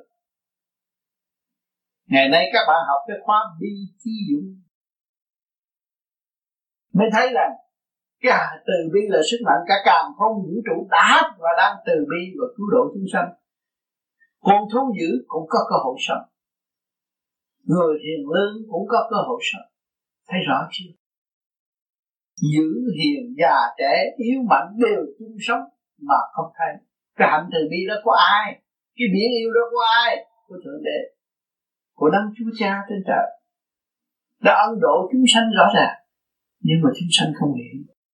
Ngày nay các bạn học cái khóa bi chi dũng mới thấy rằng cái từ bi là sức mạnh. Cả càn khôn vũ trụ đã và đang từ bi và cứu độ chúng sanh. Con thú dữ cũng có cơ hội sống, người hiền lương cũng có cơ hội sống. Thấy rõ chưa? Dữ hiền già trẻ yếu mạnh đều chung sống mà không thấy. Cái hạnh từ bi đó của ai? Cái biển yêu đó của ai? Của Thượng Đế, của Đấng Chúa Cha trên trời. Đã ân độ chúng sanh rõ ràng, nhưng mà chúng sanh không hiểu.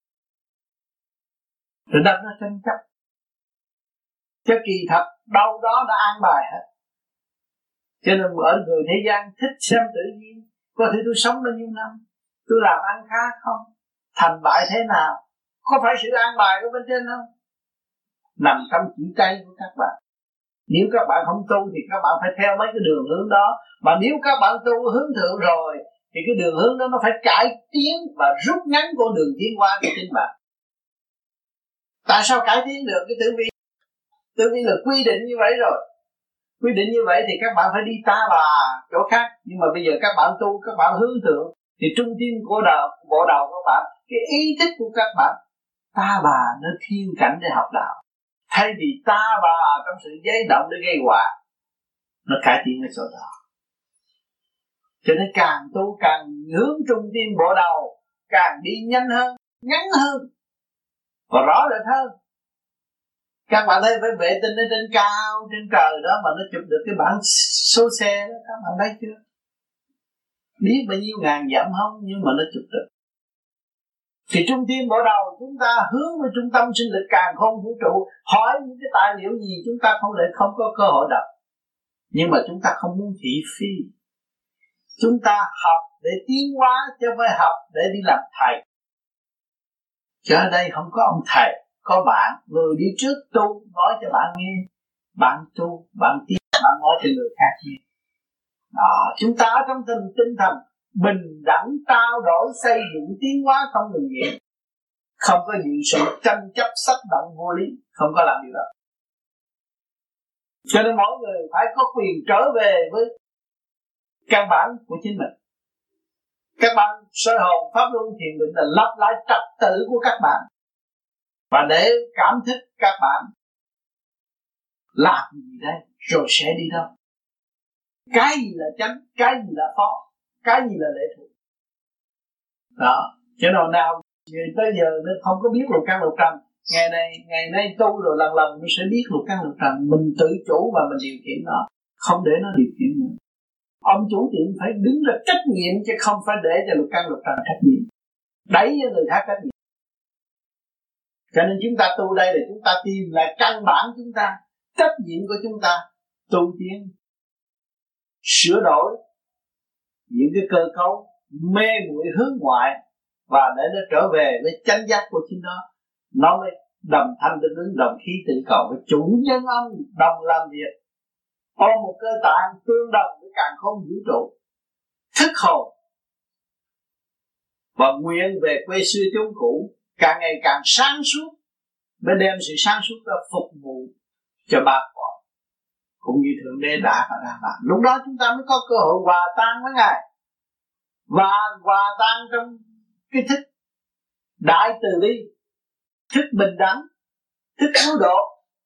Rồi đâm ra tranh chấp. Chứ kỳ thật đâu đó đã an bài hết. Cho nên ở người thế gian thích xem tự nhiên. Có thể tôi sống bao nhiêu năm, tôi làm ăn khá không, thành bại thế nào, có phải sự an bài của bên trên không? Nằm trong chỉ tay của các bạn. Nếu các bạn không tu thì các bạn phải theo mấy cái đường hướng đó. Mà nếu các bạn tu hướng thượng rồi thì cái đường hướng đó nó phải cải tiến và rút ngắn con đường tiến hóa của chính bạn. Tại sao cải tiến được? Cái tử vi, tử vi là quy định như vậy rồi. Quy định như vậy thì các bạn phải đi ta bà chỗ khác. Nhưng mà bây giờ các bạn tu, các bạn hướng thượng thì trung tim của bộ đầu các bạn, cái ý thức của các bạn ta bà nó thiên cảnh để học đạo, thay vì ta bà trong sự giấy động để gây họa. Nó cải tiến cái chỗ đó. Cho nên càng tu càng hướng trung tim bộ đầu, càng đi nhanh hơn, ngắn hơn và rõ rệt hơn. Các bạn thấy phải vệ tinh ở trên cao, trên trời đó mà nó chụp được cái bản số xe đó, các bạn thấy chưa? Biết bao nhiêu ngàn dặm không, nhưng mà nó chụp được. Thì trung tim bộ đầu chúng ta hướng về trung tâm sinh lực càn khôn vũ trụ, hỏi những cái tài liệu gì chúng ta không có cơ hội đọc. Nhưng mà chúng ta không muốn thị phi. Chúng ta học để tiến hóa chứ không phải học để đi làm thầy. Chứ ở đây không có ông thầy, có bạn, người đi trước tu nói cho bạn nghe. Bạn tu, bạn tiến, bạn nói cho người khác nghe. Đó, chúng ta ở trong tinh thần bình đẳng trao đổi xây dựng tiến hóa không ngừng nghỉ, không có những sự tranh chấp sách động vô lý, không có làm điều đó. Cho nên mỗi người phải có quyền trở về với căn bản của chính mình. Các bạn soi hồn pháp luân thiền định là lặp lại trật tự của các bạn, và để cảm thức các bạn làm gì đây rồi sẽ đi đâu. Cái gì là chánh, cái gì là phó, cái gì là lệ thuộc. Đó, cho nên nào người tới giờ nó không có biết luật căn luật trần. Ngày nay tu rồi lần nó sẽ biết luật căn luật trần. Mình tự chủ và mình điều khiển nó, không để nó điều khiển nữa. Ông chủ tiệm phải đứng ra trách nhiệm, chứ không phải để cho luật căn luật trần trách nhiệm, đẩy cho người khác trách nhiệm. Cho nên chúng ta tu đây là chúng ta tìm lại căn bản chúng ta, trách nhiệm của chúng ta, tu tiến, sửa đổi những cái cơ cấu mê muội hướng ngoại, và để nó trở về với chánh giác của chính nó mới đồng thanh tương ứng, đồng khí tự cầu, với chủ nhân âm đồng làm việc, ôm một cơ tạng tương đồng với càn khôn vũ trụ, thức hồn và nguyện về quê xưa chốn cũ, càng ngày càng sáng suốt mới đem sự sáng suốt ra phục vụ cho ba cõi, cũng như Thượng Đế đã và đang làm. Lúc đó chúng ta mới có cơ hội hòa tan với Ngài, và hòa tan trong cái thức đại từ bi, thức bình đẳng, thức cứu độ.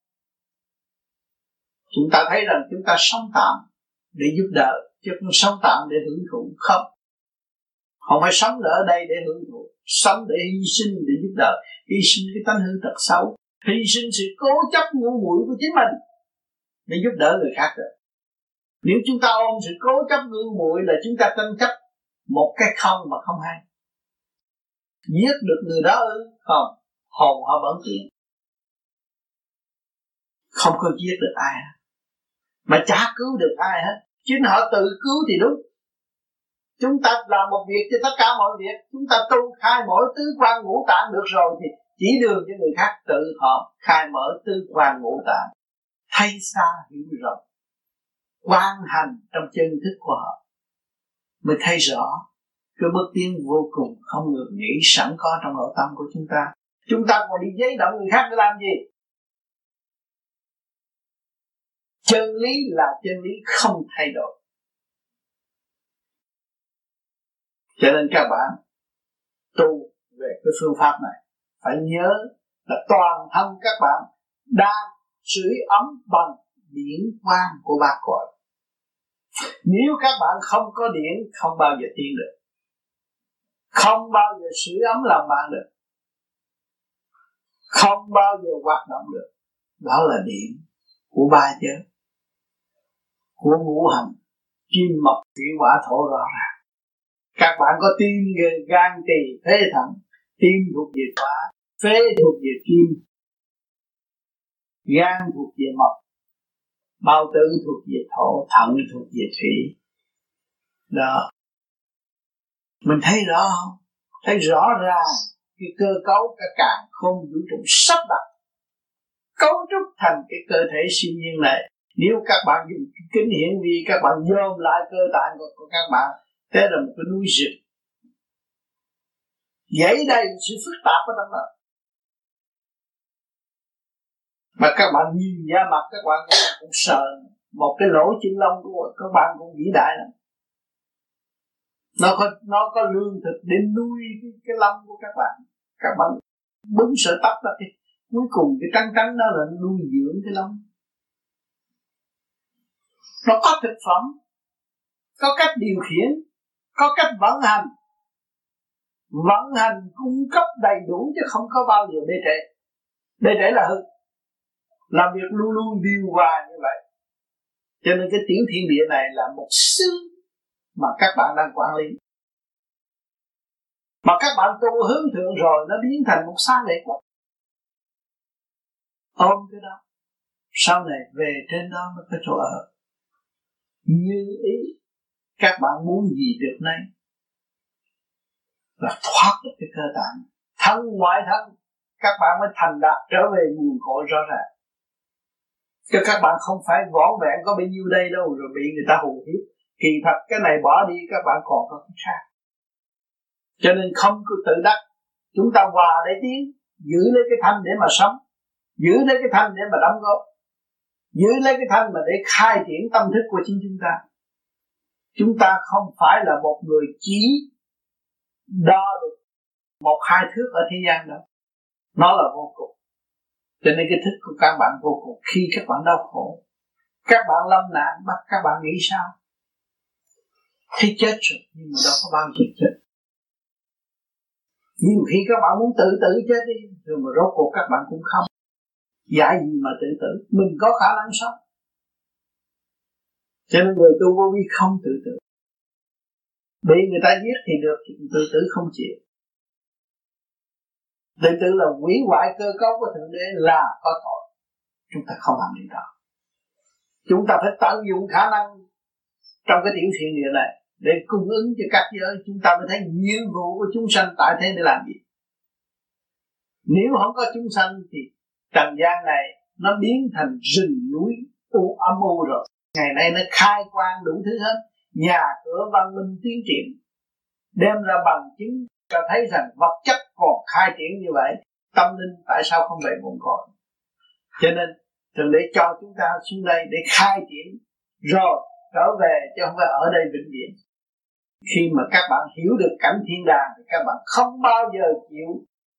Chúng ta thấy rằng chúng ta sống tạm để giúp đỡ, chứ không sống tạm để hưởng thụ. Không phải sống ở đây để hưởng thụ, sống để hy sinh, để giúp đỡ, hy sinh cái tánh hư tật xấu, hy sinh sự cố chấp ngu muội của chính mình để giúp đỡ người khác được. Nếu chúng ta ôm sự cố chấp ngu muội là chúng ta tranh chấp một cái không mà không hay. Giết được người đó không, hồn họ vẫn tiến, không có giết được ai hết, mà chả cứu được ai hết. Chính họ tự cứu thì đúng. Chúng ta làm một việc cho tất cả mọi việc, chúng ta tu khai mở tứ quan ngũ tạng được rồi thì chỉ đường cho người khác tự họ khai mở tứ quan ngũ tạng, thấy xa hiểu rộng, quan hành trong chân thức của họ, mới thấy rõ cái bước tiến vô cùng không ngừng nghỉ sẵn có trong nội tâm của chúng ta. Chúng ta còn đi giấy động người khác để làm gì? Chân lý là chân lý không thay đổi. Cho nên các bạn tu về cái phương pháp này phải nhớ là toàn thân các bạn đang sưởi ấm bằng điển quang của ba cõi. Nếu các bạn không có điển, không bao giờ tiến được, không bao giờ sưởi ấm lòng bạn được, không bao giờ hoạt động được. Đó là điển của ba giới, của ngũ hành kim mộc thủy hỏa thổ rõ ràng. Các bạn có tim, gan, tỳ, phế, thận. Tim thuộc về hỏa, phế thuộc về kim, gan thuộc về mộc, bao tử thuộc về thổ, thận thuộc về thủy. Đó, mình thấy rõ không? Thấy rõ ràng cái cơ cấu cả càn khôn vũ trụ sắp đặt cấu trúc thành cái cơ thể siêu nhiên này. Nếu các bạn dùng kính hiển vi, các bạn dòm lại cơ tạng của các bạn, thế là một cái núi rừng. Vậy đây sự phức tạp ở trong đó. Mà các bạn nhìn ra mặt các bạn cũng sợ. Một cái lỗ chân lông của các bạn cũng vĩ đại lắm. Nó có lương thực để nuôi cái lông của các bạn. Các bạn bứng sợi tóc ra thì cuối cùng cái trắng trắng đó là nuôi dưỡng cái lông. Nó có thực phẩm, có cách điều khiển, có cách vận hành. Vận hành cung cấp đầy đủ chứ không có bao giờ bê trễ. Bê trễ là hư. Làm việc luôn luôn điều hòa như vậy. Cho nên cái tiểu thiên địa này là một xứ mà các bạn đang quản lý. Mà các bạn tu hướng thượng rồi nó biến thành một sáng lệ quốc. Ôm cái đó, sau này về trên đó mới có chỗ ở. Như ý các bạn muốn gì được nấy, là thoát được cái cơ tạng thân ngoại thân, các bạn mới thành đạt trở về nguồn cội rõ ràng. Chứ các bạn không phải vỏn vẹn có bao nhiêu đây đâu rồi bị người ta hù hiếp. Kỳ thật cái này bỏ đi các bạn còn có cái khác. Cho nên không cứ tự đắc. Chúng ta hòa để tiến, giữ lấy cái thanh để mà sống, giữ lấy cái thanh để mà đóng góp, giữ lấy cái thanh mà để khai triển tâm thức của chính chúng ta. Chúng ta không phải là một người chỉ đo được 1-2 thước ở thế gian đâu. Nó là vô cùng. Cho nên cái thức của các bạn vô cùng. Khi các bạn đau khổ, các bạn lâm nạn, bắt các bạn nghĩ sao? Khi chết rồi, nhưng mà đâu có bao giờ chết. Nhiều khi các bạn muốn tự tử chết đi, rồi mà rốt cuộc các bạn cũng không. Dạy gì mà tự tử? Mình có khả năng sống. Cho nên người tu vô vi không tự tử. Bị người ta giết thì được, tự tử không chịu. Tự tử là hủy hoại cơ cấu của Thượng Đế, là có tội. Chúng ta không làm điều đó. Chúng ta phải tận dụng khả năng trong cái tiểu thiên địa này để cung ứng cho các giới. Chúng ta mới thấy nhiệm vụ của chúng sanh tại thế để làm gì. Nếu không có chúng sanh thì trần gian này nó biến thành rừng núi âm u rồi. Ngày nay nó khai quang đủ thứ hết, nhà cửa văn minh tiến triển, đem ra bằng chứng cho thấy rằng vật chất còn khai triển như vậy tâm linh tại sao không về nguồn cội. Cho nên Thượng Đế cho chúng ta xuống đây để khai triển rồi trở về, chứ không phải ở đây vĩnh viễn. Khi mà các bạn hiểu được cảnh thiên đàng thì các bạn không bao giờ chịu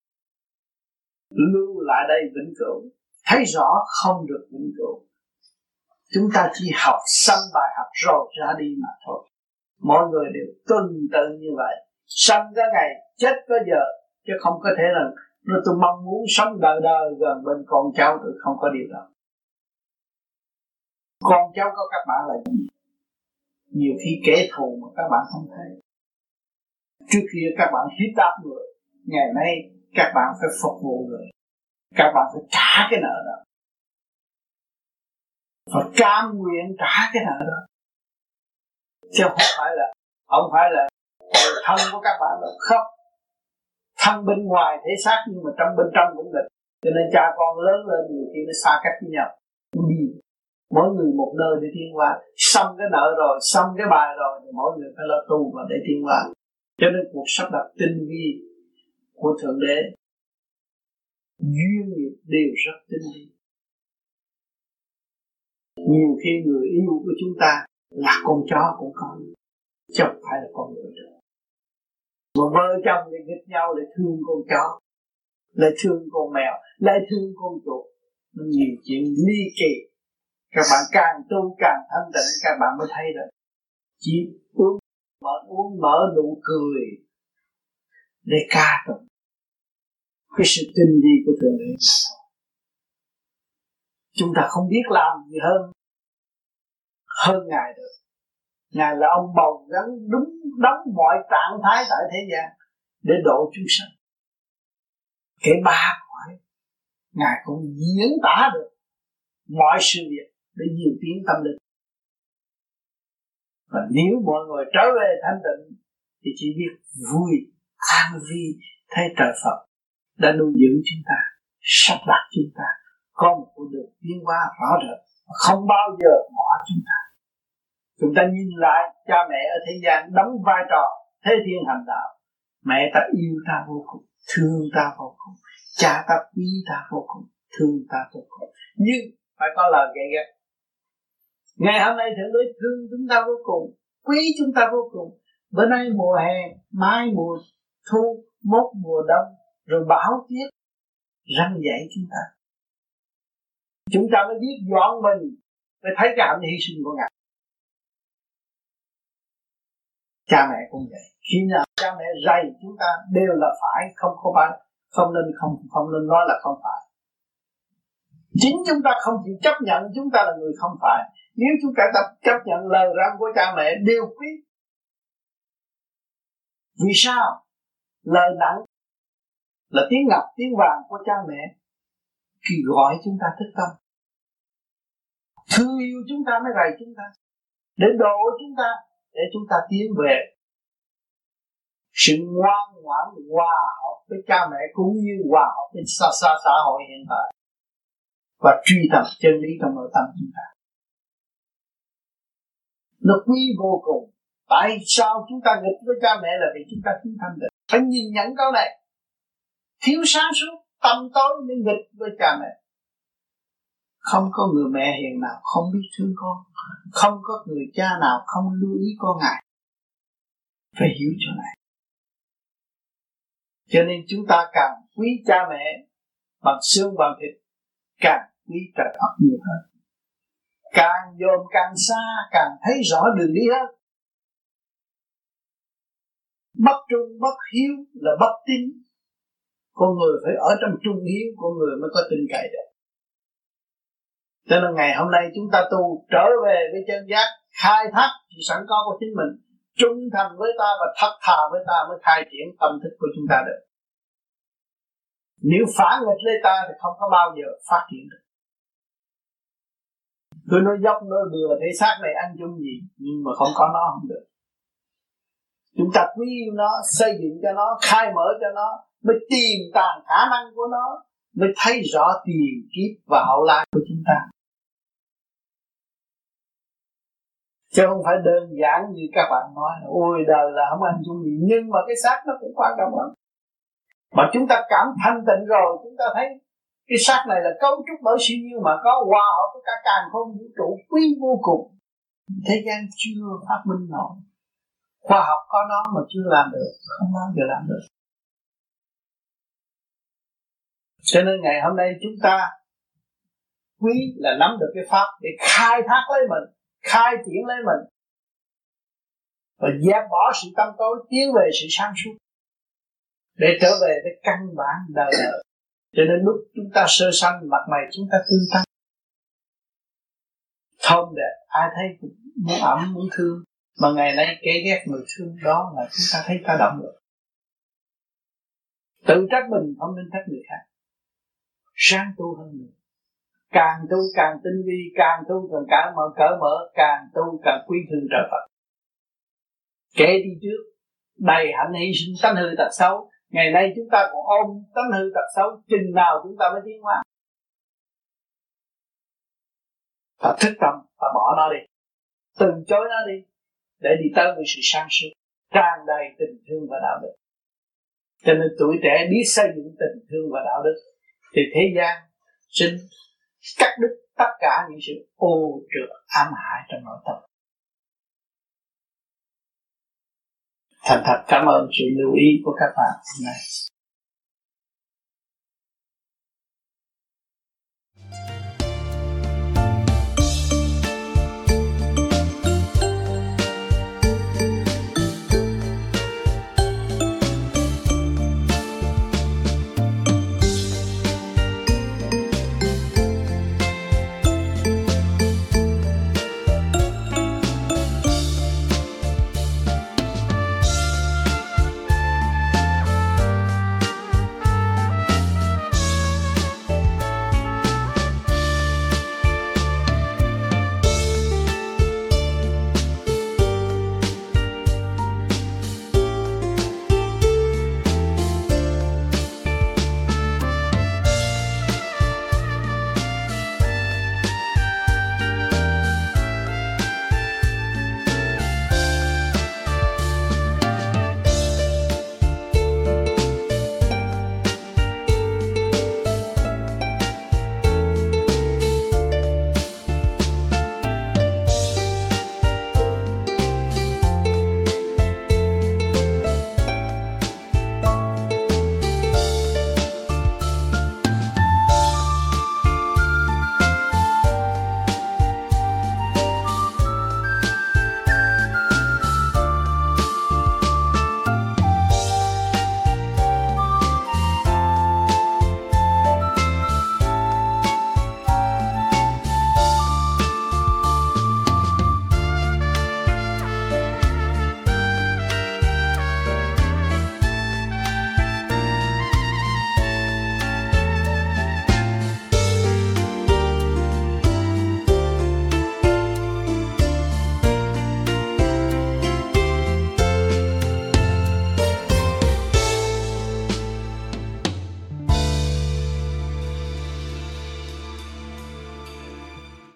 lưu lại đây vĩnh cửu. Thấy rõ không được vĩnh cửu. Chúng ta chỉ học xong bài học rồi ra đi mà thôi. Mọi người đều tuân tự như vậy. Sanh có ngày, chết có giờ. Chứ không có thể là tôi mong muốn sống đời đời gần bên con cháu, tôi không có điều đó. Con cháu có các bạn là gì? Nhiều khi kẻ thù mà các bạn không thấy. Trước kia các bạn hiếp đáp người, ngày nay các bạn phải phục vụ người. Các bạn phải trả cái nợ đó, phải cam nguyện trả cái nợ đó. Chứ không phải là thân của các bạn đâu. Không, thân bên ngoài thể xác nhưng mà bên trong cũng định. Cho nên cha con lớn lên nhiều khi nó xa cách với nhau. Đi mỗi người một nơi để tiến hóa. Xong cái nợ rồi, xong cái bài rồi thì mỗi người phải lo tu và để tiến hóa. Cho nên cuộc sắp đặt tinh vi của Thượng Đế, duyên nghiệp đều rất tinh vi. Nhiều khi người yêu của chúng ta là con chó cũng có, chứ không phải là con người nữa. Mà vợ chồng thì nghịch nhau lại thương con chó, lại thương con mèo, lại thương con chuột. Nó nhiều chuyện ly kỳ. Các bạn càng tu càng thanh tịnh, các bạn mới thấy được. Chỉ uống mở nụ cười để ca tụng cái sự tinh vi của Thượng Đế. Chúng ta không biết làm gì hơn Ngài được. Ngài là ông bầu gắn đúng đóng mọi trạng thái tại thế gian để độ chúng sanh. Kể ba hỏi, Ngài cũng diễn tả được mọi sự việc để điều tiến tâm linh. Và nếu mọi người trở về thanh tịnh thì chỉ biết vui, an vi, thấy trời Phật đã nuôi dưỡng chúng ta, sắp đặt chúng ta có một con đường tiến hóa rõ rệt, không bao giờ bỏ chúng ta. Chúng ta nhìn lại cha mẹ ở thế gian đóng vai trò thế thiên hành đạo. Mẹ ta yêu ta vô cùng, thương ta vô cùng, cha ta quý ta vô cùng, thương ta vô cùng. Nhưng phải có lời gậy gắt. Ngày hôm nay Thượng Đế thương chúng ta vô cùng, quý chúng ta vô cùng. Bữa nay mùa hè, mai mùa thu, mốt mùa đông, rồi bão tuyết răng dạy chúng ta. Chúng ta mới biết dọn mình, mới thấy cái hạnh hy sinh của Ngài. Cha mẹ cũng vậy. Khi nào cha mẹ dạy chúng ta đều là phải, không nên nói là không phải. Chính chúng ta không chịu chấp nhận chúng ta là người không phải. Nếu chúng ta chấp nhận lời răn của cha mẹ đều quý. Vì sao? Lời nặng là tiếng ngọc, tiếng vàng của cha mẹ khi gọi chúng ta thức tâm. Thương yêu chúng ta mới rầy chúng ta, để độ chúng ta, để chúng ta tiến về sự ngoan ngoãn hòa hợp với cha mẹ cũng như hòa hợp với xã hội hiện tại và truy tầm chân lý trong nội tâm chúng ta. Nó quý vô cùng. Tại sao chúng ta nghịch với cha mẹ là vì chúng ta thiếu thanh tịnh. Phải nhìn nhận câu này. Thiếu sáng suốt, tâm tối mới nghịch với cha mẹ. Không có người mẹ hiền nào không biết thương con, không có người cha nào không lưu ý con Ngài. Phải hiểu chỗ này. Cho nên chúng ta càng quý cha mẹ bằng xương bằng thịt, càng quý trời Phật nhiều hơn. Càng dòm càng xa, càng thấy rõ đường đi hơn. Bất trung bất hiếu là bất tín. Con người phải ở trong trung hiếu, con người mới có tin cậy được. Cho nên ngày hôm nay chúng ta tu trở về với chân giác, khai thác sự sẵn có của chính mình, trung thành với ta và thật thà với ta mới khai triển tâm thức của chúng ta được. Nếu phản nghịch lấy ta thì không có bao giờ phát triển được. Cứ nói dốc nói bừa thể xác này ăn chung gì, nhưng mà không có nó không được. Chúng ta quý yêu nó, xây dựng cho nó, khai mở cho nó, mới tìm tàng khả năng của nó, mới thấy rõ tiền kiếp và hậu lai của chúng ta. Chứ không phải đơn giản như các bạn nói, ôi đời là không ăn chung gì, nhưng mà cái xác nó cũng quan trọng lắm. Mà chúng ta cảm thanh tịnh rồi, chúng ta thấy cái xác này là cấu trúc bởi siêu nhiên mà có hòa hợp với cả càn khôn vũ trụ quý vô cùng. Thế gian chưa phát minh nổi. Khoa học có nó mà chưa làm được, không bao giờ làm được. Cho nên ngày hôm nay chúng ta quý là nắm được cái pháp để khai thác lấy mình, khai triển lấy mình, và dẹp bỏ sự tâm tối, tiến về sự sáng suốt, để trở về với căn bản đời đời. Cho nên lúc chúng ta sơ sanh, mặt mày chúng ta tươi tắn, thơm đẹp, ai thấy cũng muốn ẩm muốn thương. Mà ngày nay kẻ ghét người thương, đó là chúng ta thấy ta động lực. Tự trách mình không nên trách người khác. Sáng tu hơn nữa, càng tu càng tinh vi, càng tu càng cởi mở, càng tu càng quý thương trời Phật. Kẻ đi trước đầy hạnh hy sinh tánh hư tật xấu, ngày nay chúng ta còn ôm tánh hư tật xấu, chừng nào chúng ta mới tiến hóa? Và thức tâm và bỏ nó đi, từ chối nó đi, để đi tới với sự sáng suốt, tràn đầy tình thương và đạo đức. Cho nên tuổi trẻ biết xây dựng tình thương và đạo đức, thì thế gian xin cắt đứt tất cả những sự ô trượt ám hại trong nội tâm. Thành thật cảm ơn sự lưu ý của các bạn hôm nay.